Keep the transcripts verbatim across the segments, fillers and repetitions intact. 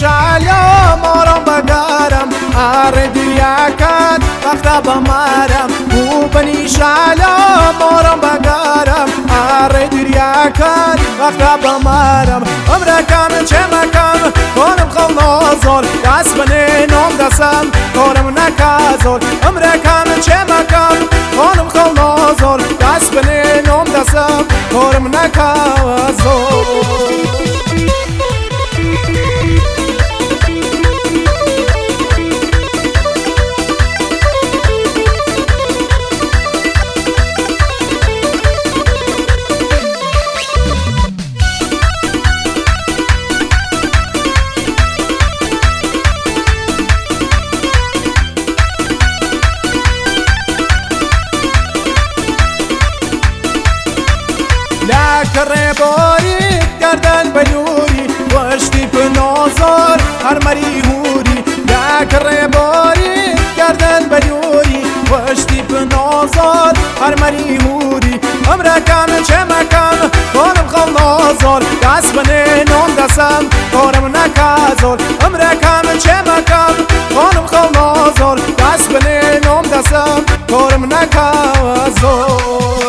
شعلام آرام بگرم اره دریاکت وقت بمارم بو بنی شعلام آرام بگرم اره دریاکت وقت بمارم امرکم چه مکم کنم خل نازل دست بنی نام دستم کارم نکازل امرکم چه مکم کنم خل نازل دست بنی نام دستم کارم نکازل لکره باری گردن بنوری وشتی بنازار هر مری هوری لکره باری گردن بنوری وشتی بنازار هر مری هوری امرکم چه مکم کنم خل نازار دست بنه نام دستم کارم نکازار امرکم چه مکم کنم خل نازار دست بنه نام دستم کارم نکازار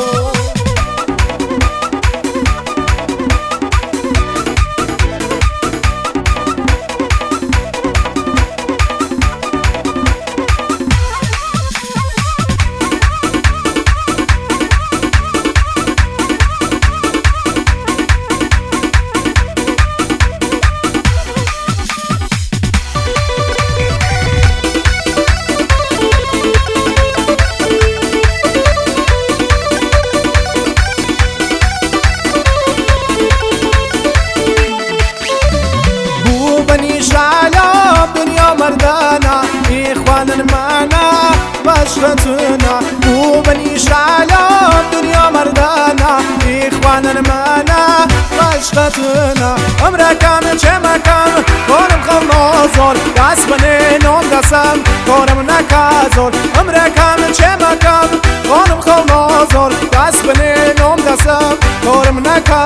مردانا إخوانا معنا بشرتنا مو بني شعلام دنيا مردانا إخوانا معنا بشرتنا أمركم چه مكم كارم خل نازل دست بني نام دستم كارم نكازل أمركم چه مكم كارم خل نازل دست بني نام دستم كارم نكازل